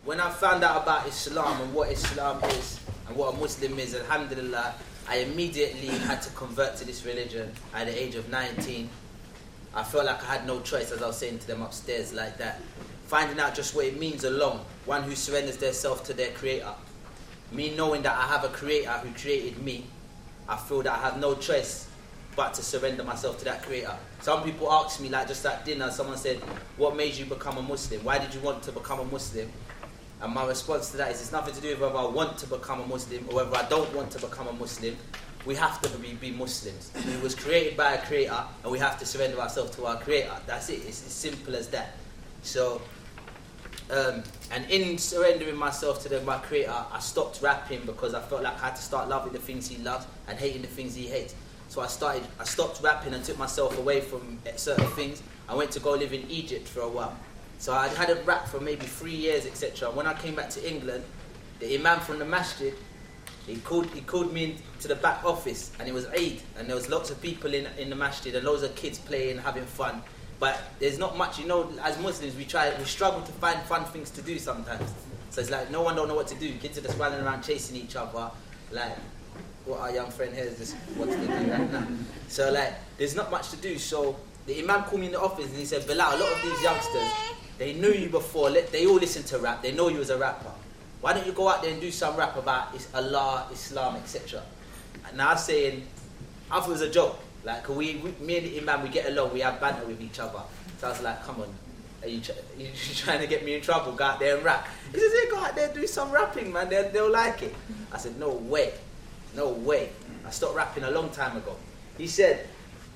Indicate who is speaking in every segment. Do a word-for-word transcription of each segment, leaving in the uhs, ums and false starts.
Speaker 1: when I found out about Islam and what Islam is and what a Muslim is, alhamdulillah, I immediately had to convert to this religion at the age of nineteen. I felt like I had no choice, as I was saying to them upstairs like that. Finding out just what it means alone, one who surrenders their self to their creator. Me knowing that I have a creator who created me, I feel that I have no choice but to surrender myself to that creator. Some people ask me, like just at dinner, someone said, what made you become a Muslim? Why did you want to become a Muslim? And my response to that is, it's nothing to do with whether I want to become a Muslim or whether I don't want to become a Muslim. We have to be, be Muslims. We was created by a creator, and we have to surrender ourselves to our creator. That's it. It's as simple as that. So, um, and in surrendering myself to the, my creator, I stopped rapping because I felt like I had to start loving the things he loves and hating the things he hates. So I started, I stopped rapping and took myself away from certain things. I went to go live in Egypt for a while. So I hadn't rapped for maybe three years, et cetera. When I came back to England, the imam from the masjid, he called, he called me into the back office, and it was Eid, and there was lots of people in, in the masjid, and loads of kids playing, having fun. But there's not much, you know, as Muslims, we try, we struggle to find fun things to do sometimes. So it's like, no one don't know what to do. Kids are just running around chasing each other, like, what our young friend here is just, what's they doing right now? So like, there's not much to do. So the imam called me in the office, and he said, Bilal, a lot of these youngsters, they knew you before, they all listen to rap, they know you as a rapper. Why don't you go out there and do some rap about Allah, Islam, et cetera. And I was saying, I thought it was a joke. Like, we, we, me and the imam, we get along, we have banter with each other. So I was like, come on, are you, are you trying to get me in trouble? Go out there and rap. He says, yeah, go out there and do some rapping, man, they'll, they'll like it. I said, no way, no way. I stopped rapping a long time ago. He said,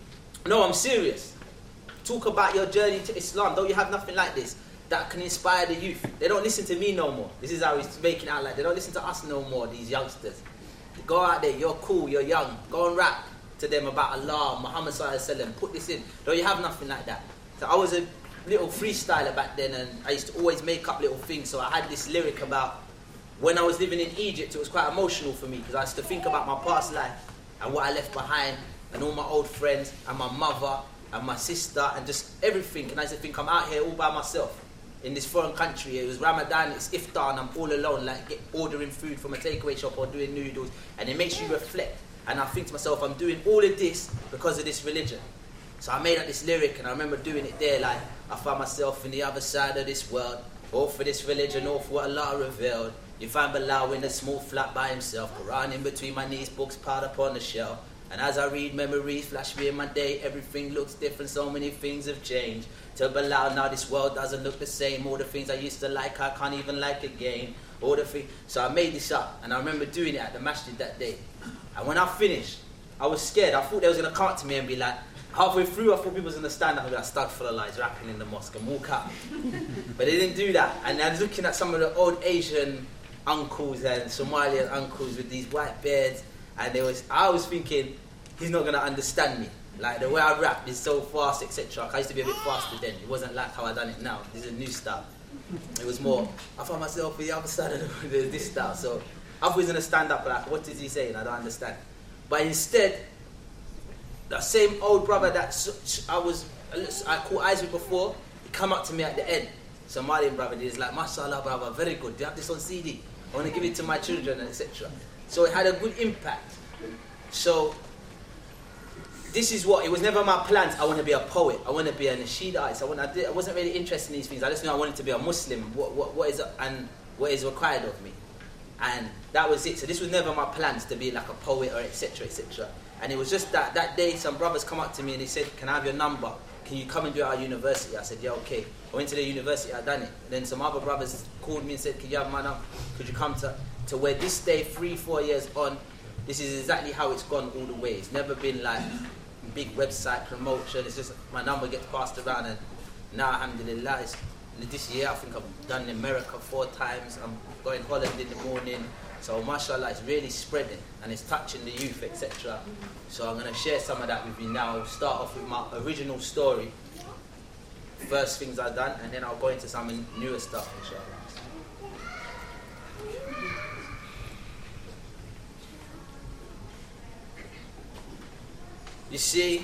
Speaker 1: no, I'm serious. Talk about your journey to Islam. Don't you have nothing like this that can inspire the youth? They don't listen to me no more. This is how he's making it out like they don't listen to us no more, these youngsters. Go out there, you're cool, you're young. Go and rap to them about Allah, Muhammad sallallahu alaihi wasallam. Put this in. Don't you have nothing like that? So I was a little freestyler back then, and I used to always make up little things. So I had this lyric about when I was living in Egypt. It was quite emotional for me because I used to think about my past life and what I left behind and all my old friends and my mother and my sister and just everything. And I used to think, I'm out here all by myself in this foreign country. It was Ramadan, it's iftar, and I'm all alone, like get, ordering food from a takeaway shop or doing noodles. And it makes you reflect. And I think to myself, I'm doing all of this because of this religion. So I made up this lyric, and I remember doing it there, like, I found myself in the other side of this world, all for this religion, all for what Allah revealed. You find Bilal in a small flat by himself, Quran in between my knees, books piled up on the shelf. And as I read, memories flash me in my day. Everything looks different, so many things have changed. Tell Bilal now this world doesn't look the same. All the things I used to like, I can't even like again. All the things. So I made this up, and I remember doing it at the masjid that day. And when I finished, I was scared. I thought they was going to come up to me and be like, halfway through, I thought people was going to stand up and be like, Astaghfirullah, he's rapping in the mosque, and walk out. But they didn't do that. And I was looking at some of the old Asian uncles and Somalian uncles with these white beards, and they was, I was thinking, he's not going to understand me. Like, the way I rap is so fast, et cetera. I used to be a bit faster then. It wasn't like how I done it now. This is a new style. It was more, I found myself with the other side of the, this style. So I was going to stand up like, what is he saying? I don't understand. But instead, that same old brother that I was, I caught eyes with before, he come up to me at the end. Somalian brother, he's like, mashallah brother, very good. Do you have this on C D? I want to give it to my children, et cetera. So it had a good impact. So this is what, it was never my plans. I want to be a poet. I want to be a nasheed artist. I, want, I, did, I wasn't really interested in these things. I just knew I wanted to be a Muslim. What, what, what is and what is required of me, and that was it. So this was never my plans to be like a poet or et cetera, et cetera. And it was just that that day, some brothers come up to me and they said, "Can I have your number? Can you come and do it at our university?" I said, "Yeah, okay." I went to the university. I done it. And then some other brothers called me and said, "Can you have my number? Could you come to to where this day, three, four years on, this is exactly how it's gone all the way. It's never been like big website promotion. It's just my number gets passed around, and now alhamdulillah, it's, this year I think I've done America four times. I'm going Holland in the morning. So mashallah, it's really spreading and it's touching the youth, et cetera. So I'm going to share some of that with you now. I'll start off with my original story, first things I've done, and then I'll go into some newer stuff, inshallah. You see,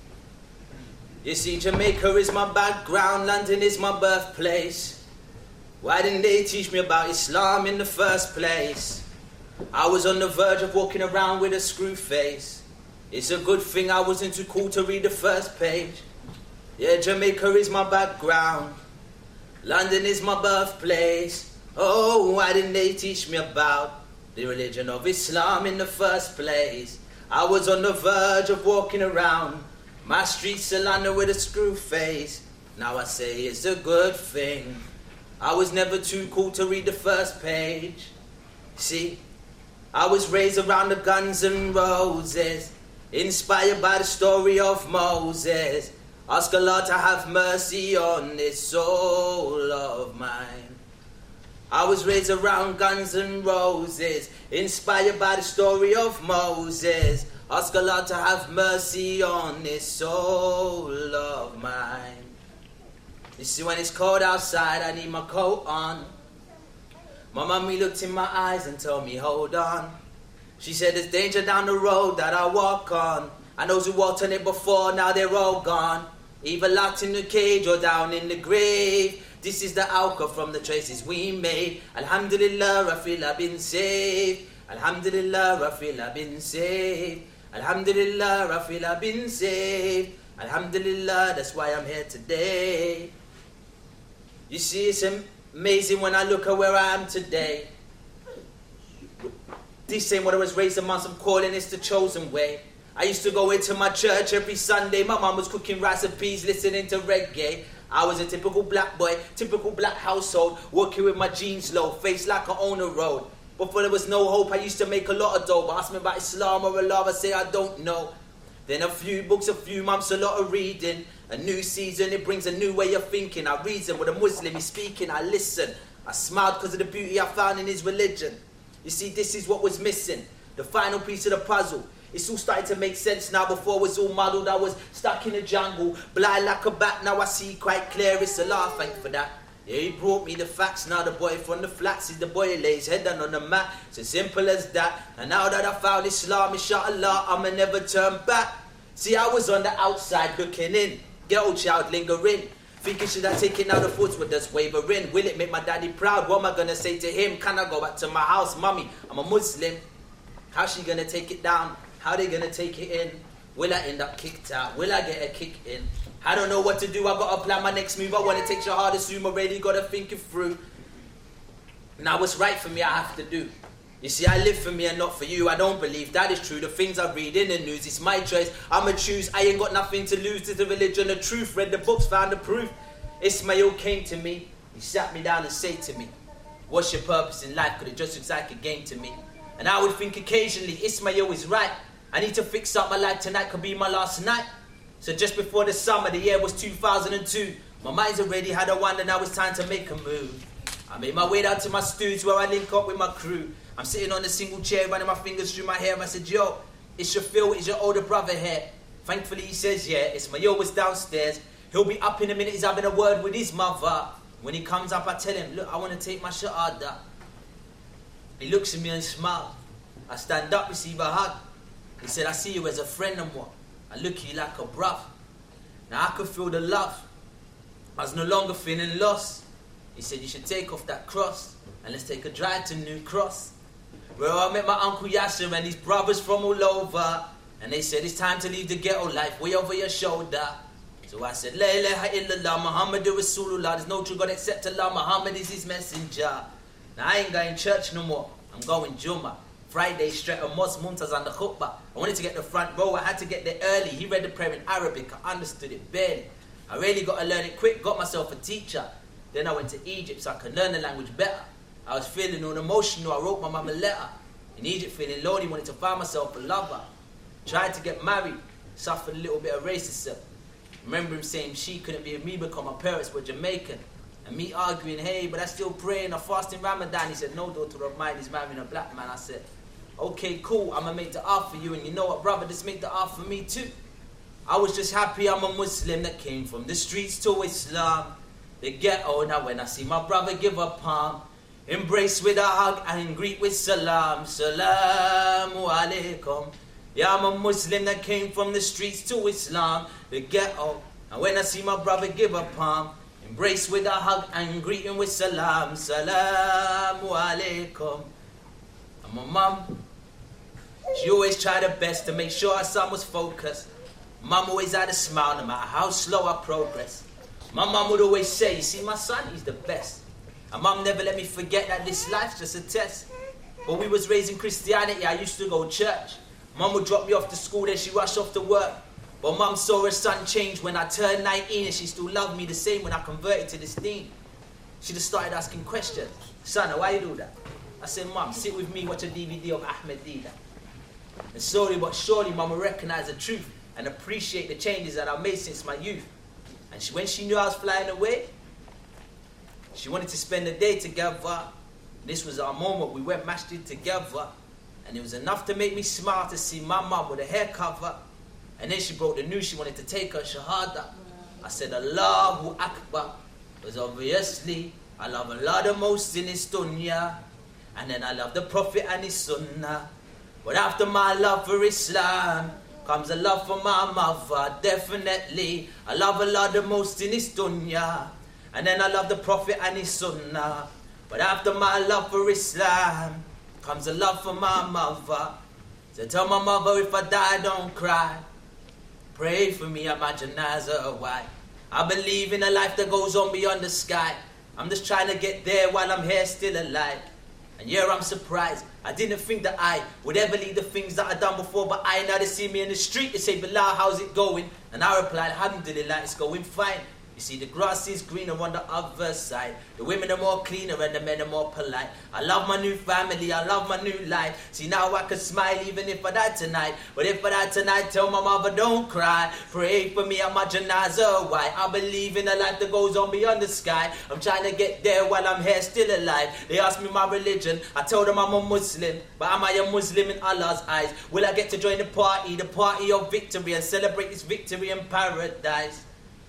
Speaker 1: you see, Jamaica is my background, London is my birthplace. Why didn't they teach me about Islam in the first place? I was on the verge of walking around with a screw face. It's a good thing I wasn't too cool to read the first page. Yeah, Jamaica is my background. London is my birthplace. Oh, why didn't they teach me about the religion of Islam in the first place? I was on the verge of walking around my streets of London with a screw face. Now I say it's a good thing I was never too cool to read the first page. See, I was raised around the Guns N' Roses, inspired by the story of Moses. Ask Allah to have mercy on this soul of mine. I was raised around Guns N' Roses, inspired by the story of Moses. Ask Allah to have mercy on this soul of mine. You see, when it's cold outside, I need my coat on. My mommy looked in my eyes and told me, hold on. She said, there's danger down the road that I walk on. And those who walked on it before, now they're all gone. Either locked in the cage or down in the grave. This is the outcome from the choices we made. Alhamdulillah, I feel I've been saved. Alhamdulillah, I feel I've been saved. Alhamdulillah, I feel I've been saved. Alhamdulillah, that's why I'm here today. You see, it's amazing when I look at where I am today. This ain't what I was raised amongst. I'm calling it's the chosen way. I used to go into my church every Sunday. My mum was cooking rice and peas, listening to reggae. I was a typical black boy, typical black household, working with my jeans low, face like I own a road. Before there was no hope, I used to make a lot of dough. But ask me about Islam or Allah, I say I don't know. Then a few books, a few months, a lot of reading. A new season, it brings a new way of thinking. I reason with a Muslim, he's speaking, I listen. I smiled because of the beauty I found in his religion. You see, this is what was missing, the final piece of the puzzle. It's all starting to make sense now. Before it was all muddled, I was stuck in the jungle, blind like a bat. Now I see quite clear, it's Allah, thank for that. Yeah, he brought me the facts. Now the boy from the flats is the boy who lays head down on the mat. It's as simple as that. And now that I found Islam, inshallah, I'ma never turn back. See, I was on the outside looking in, ghetto child lingering, thinking should I take it now, the thoughts were just wavering. Will it make my daddy proud? What am I gonna say to him? Can I go back to my house? Mummy, I'm a Muslim. How's she gonna take it down? How they gonna take it in? Will I end up kicked out? Will I get a kick in? I don't know what to do. I gotta plan my next move. I wanna take Shahada soon. Already gotta think it through. Now what's right for me I have to do. You see, I live for me and not for you. I don't believe that is true. The things I read in the news, it's my choice. I'ma choose. I ain't got nothing to lose. To the religion, the truth. Read the books, found the proof. Ismail came to me. He sat me down and said to me, what's your purpose in life? Could it just looks like a game to me? And I would think occasionally, Ismail is right. I need to fix up my life. Tonight could be my last night. So just before the summer, the year was two thousand two. My mind's already had a wonder, now it's time to make a move. I made my way down to my studio where I link up with my crew. I'm sitting on a single chair, running my fingers through my hair. I said, yo, it's Shafiq, it's your older brother here. Thankfully he says, yeah, it's my yo was downstairs. He'll be up in a minute, he's having a word with his mother. When he comes up, I tell him, look, I want to take my shahada. He looks at me and smiles. I stand up, receive a hug. He said, I see you as a friend and what? I look at you like a bruv. Now I could feel the love. I was no longer feeling lost. He said, you should take off that cross and let's take a drive to New Cross, where I met my Uncle Yasser and his brothers from all over. And they said, it's time to leave the ghetto life way over your shoulder. So I said, La ilaha illallah, Muhammadu Rasulullah. There's no true God except Allah, Muhammad is his messenger. Now I ain't going to church no more. I'm going Jummah. Friday straight on Mosque Muntaz and the khutbah. I wanted to get the front row. I had to get there early. He read the prayer in Arabic. I understood it barely. I really got to learn it quick. Got myself a teacher. Then I went to Egypt so I could learn the language better. I was feeling all emotional. I wrote my mum a letter. In Egypt feeling lonely. Wanted to find myself a lover. Tried to get married. Suffered a little bit of racism. Remember him saying she couldn't be with me because my parents were Jamaican. And me arguing, hey, but I still praying. I fast in Ramadan. He said, no daughter of mine is marrying a black man. I said, okay, cool, I'm going to make the art for you. And you know what, brother, just make the art for me too. I was just happy I'm a Muslim that came from the streets to Islam. The ghetto, now when I see my brother give a palm, embrace with a hug and greet with salam. Salamu alaikum. Yeah, I'm a Muslim that came from the streets to Islam. The ghetto, and when I see my brother give a palm, Embrace with a hug and greeting with salam. Salamu alaikum. And my mum, she always tried her best to make sure her son was focused. Mum always had a smile no matter how slow I progress. My mum would always say, you see my son, he's the best. And mum never let me forget that this life's just a test. When we was raised in Christianity, I used to go to church. Mum would drop me off to school, then she rushed off to work. But mum saw her son change when I turned nineteen, and she still loved me the same when I converted to this deen. She just started asking questions. Son, why you do that? I said, Mum, sit with me, watch a D V D of Ahmed Deedat. And slowly but surely, Mum would recognize the truth and appreciate the changes that I've made since my youth. And she, when she knew I was flying away, she wanted to spend the day together. This was our moment. We went masjid together. And it was enough to make me smile to see my mum with a hair cover. And then she broke the news she wanted to take her shahada. I said, Allahu Akbar. Because obviously, I love Allah the most in this dunya. And then I love the Prophet and his sunnah. But after my love for Islam, comes a love for my mother. Definitely, I love Allah the most in this dunya. And then I love the Prophet and his sunnah. But after my love for Islam, comes a love for my mother. So tell my mother, if I die, don't cry. Pray for me at my janazah. Why? I believe in a life that goes on beyond the sky. I'm just trying to get there while I'm here still alive. And yeah, I'm surprised. I didn't think that I would ever leave the things that I'd done before. But I now they see me in the street, they say, Bilal, how's it going? And I replied, alhamdulillah, it's going fine. You see, the grass is greener on the other side. The women are more cleaner and the men are more polite. I love my new family, I love my new life. See, now I can smile even if I die tonight. But if I die tonight, tell my mother, don't cry. Pray for me at my janazah. Why? I believe in a life that goes on beyond the sky. I'm trying to get there while I'm here still alive. They ask me my religion. I tell them I'm a Muslim. But am I a Muslim in Allah's eyes? Will I get to join the party, the party of victory, and celebrate this victory in paradise?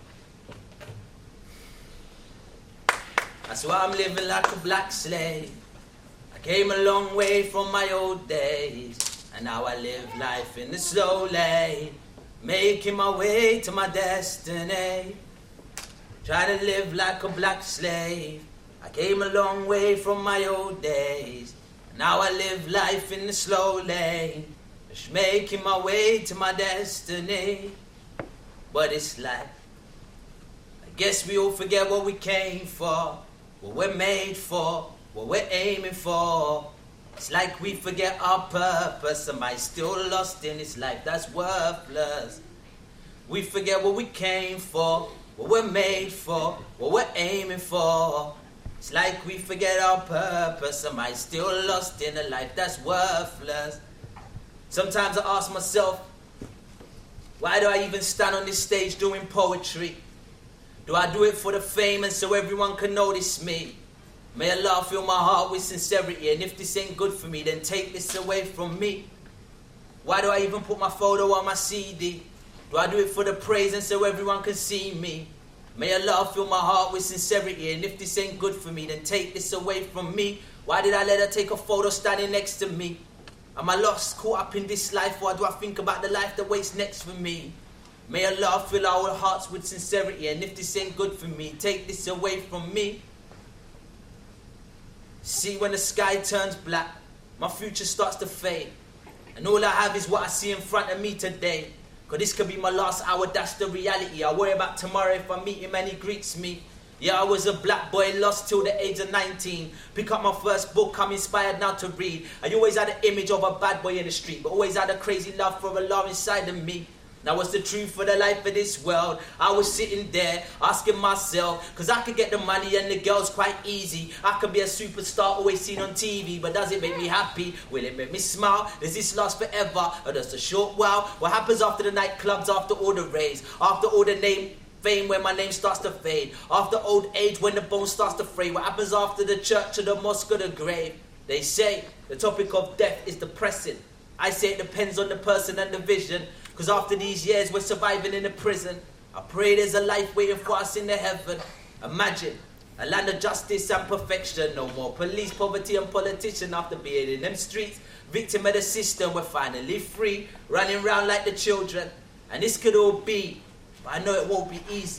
Speaker 1: That's why I'm living like a black slave. I came a long way from my old days, and now I live life in the slow lane, making my way to my destiny. Try to live like a black slave. I came a long way from my old days, and now I live life in the slow lane, just making my way to my destiny. But it's like, I guess we all forget what we came for, what we're made for, what we're aiming for. It's like we forget our purpose. Am I still lost in this life that's worthless? We forget what we came for, what we're made for, what we're aiming for. It's like we forget our purpose. Am I still lost in a life that's worthless? Sometimes I ask myself, why do I even stand on this stage doing poetry? Do I do it for the fame and so everyone can notice me? May Allah fill my heart with sincerity, and if this ain't good for me, then take this away from me. Why do I even put my photo on my C D? Do I do it for the praise and so everyone can see me? May Allah fill my heart with sincerity, and if this ain't good for me, then take this away from me. Why did I let her take a photo standing next to me? Am I lost, caught up in this life, or do I think about the life that waits next for me? May Allah fill our hearts with sincerity, and if this ain't good for me, take this away from me. See, when the sky turns black, my future starts to fade, and all I have is what I see in front of me today. Cause this could be my last hour, that's the reality. I worry about tomorrow if I meet him and he greets me. Yeah, I was a black boy lost till the age of nineteen. Pick up my first book, I'm inspired now to read. I always had an image of a bad boy in the street, but always had a crazy love for Allah inside of me. Now what's the truth for the life of this world? I was sitting there asking myself, cause I could get the money and the girls quite easy. I could be a superstar always seen on T V, but does it make me happy? Will it make me smile? Does this last forever or just a short while? What happens after the nightclubs, after all the raves, after all the name fame when my name starts to fade, after old age when the bone starts to fray? What happens after the church or the mosque or the grave? They say the topic of death is depressing. I say it depends on the person and the vision. Cause after these years we're surviving in a prison. I pray there's a life waiting for us in the heaven. Imagine a land of justice and perfection. No more police, poverty and politician. After being in them streets, victim of the system, we're finally free, running around like the children. And this could all be, but I know it won't be easy.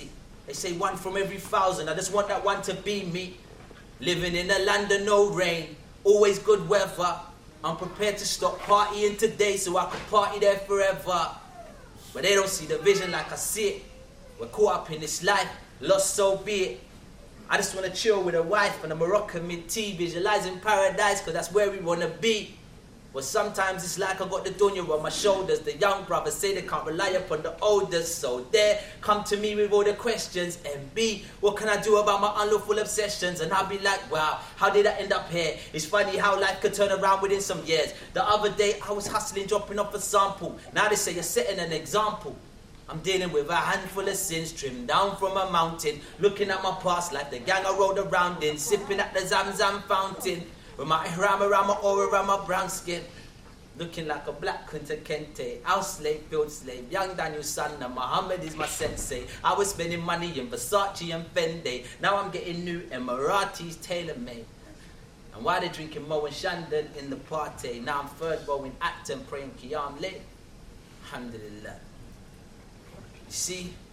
Speaker 1: They say one from every thousand. I just want that one to be me. Living in a land of no rain, always good weather. I'm prepared to stop partying today so I can party there forever. But they don't see the vision like I see it. We're caught up in this life, lost so be it. I just want to chill with a wife and a Moroccan mid-tea, visualizing paradise, because that's where we want to be. But sometimes it's like I got the dunya on my shoulders. The young brothers say they can't rely upon the elders. So they come to me with all the questions. And B, what can I do about my unlawful obsessions? And I'll be like, wow, how did I end up here? It's funny how life could turn around within some years. The other day I was hustling, dropping off a sample. Now they say you're setting an example. I'm dealing with a handful of sins, trimmed down from a mountain. Looking at my past like the gang I rode around in. Sipping at the Zamzam fountain. With my ihram around my aura, around my brown skin. Looking like a black Kunta Kente. House slave, field slave. Young Daniel Sanna. Muhammad is my sensei. I was spending money in Versace and Fendi. Now I'm getting new Emiratis tailor-made. And why they drinking Mo and Shandon in the party? Now I'm third row in Acton praying Qiyam Layl. Alhamdulillah. You see?